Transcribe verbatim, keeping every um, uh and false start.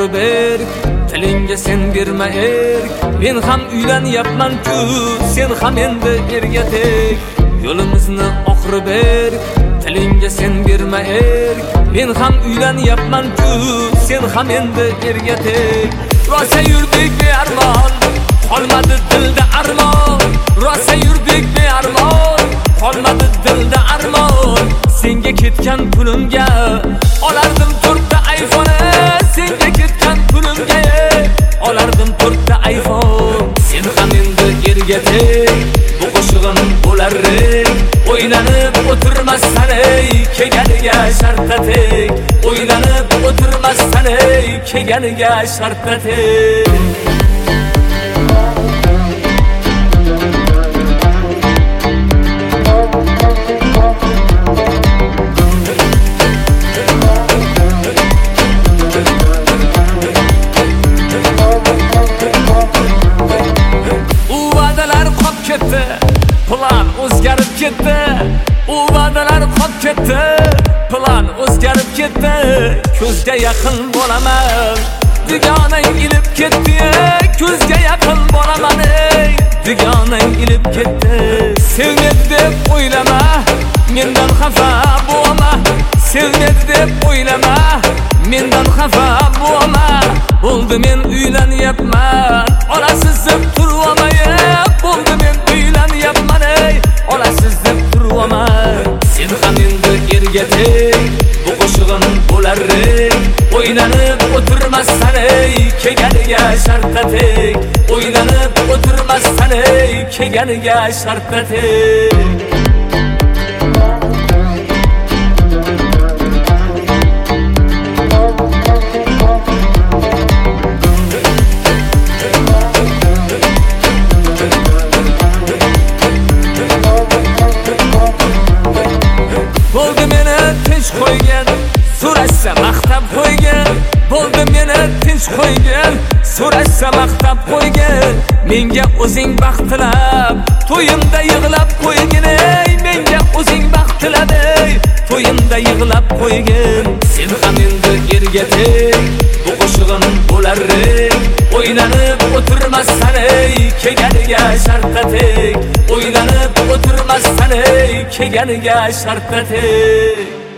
oxiri berk, tilingga sen berma erk. Men ham uylanyapman-ku, sen ham endi erga tek. Yo'limizni oxiri berk, tilingga sen berma erk. Men ham uylanyapman-ku, sen ham endi erga tek. Rosa yurdik bearmon, qolmadi dilda armon. Rosa yurdik bearmon, qolmadi dilda armon. Senga ketgan pulimga olardim to'rtta iPhone. Senga ketgan pulimga olardim to'rtta iPhone. Sen ham endi erga tek, bu qo'shig'im bo'lar rek. O'ylanib o'tirmassan ey, kelganiga shartta tek. O'ylanib o'tirmassan ey, kelganiga shartta tek. Plan o'zgarib ketdi, u va'dalar qolib ketdi. Plan o'zgarib ketdi, ko'zga yaqin bo'laman. Dugonang ilib ketdi, ko'zga yaqin bo'laman ey. Dugonang ilib ketdi. Sevmedi deb o'ylama, mendan xafa bo'lma. Sevmedi deb o'ylama, mendan xafa bo'lma. Bo'ldi men uylanyapman, olasiz deb turolmayman. Bo'ldi men uylanyapman ey, olasiz deb turolmayman. Sen ham endi erga tek, bu qo'shig'im bo'lar rek. O'ylanib o'tirmassan ey, kelganiga shartta tek. O'ylanib o'tirmassan ey, kelganiga shartta tek. Bo'ldi meni tinch qo'ygan, so'rashsa maqtab qo'ygan. Bo'ldi meni tinch qo'ygan, so'rashsa maqtab qo'ygan. Menga o'zing baxt tilab, to'yimda yig'lab qo'ygin ey. Menga o'zing baxt tilab ey, to'yimda yig'lab qo'ygin. Sen ham endi erga tek, bu qo'shig'im bo'lar rek. O'ylanib o'tirmassan ey, kelganiga shartta tek. O'ylanib o'tirmassan ey, kelganiga shartta tek.